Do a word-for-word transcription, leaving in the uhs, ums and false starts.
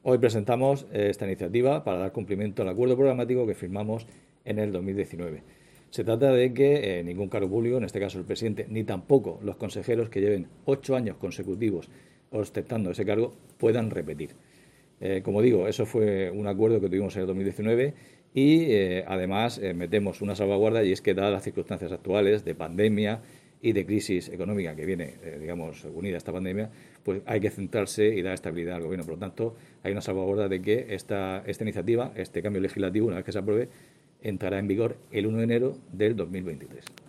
Hoy presentamos esta iniciativa para dar cumplimiento al acuerdo programático que firmamos en el dos mil diecinueve. Se trata de que eh, ningún cargo público, en este caso el presidente, ni tampoco los consejeros que lleven ocho años consecutivos ostentando ese cargo, puedan repetir. Eh, como digo, eso fue un acuerdo que tuvimos en el dos mil diecinueve y eh, además eh, metemos una salvaguarda, y es que dadas las circunstancias actuales de pandemia y de crisis económica que viene, eh, digamos, unida a esta pandemia, pues hay que centrarse y dar estabilidad al Gobierno. Por lo tanto, hay una salvaguarda de que esta, esta iniciativa, este cambio legislativo, una vez que se apruebe, entrará en vigor el uno de enero del dos mil veintitrés.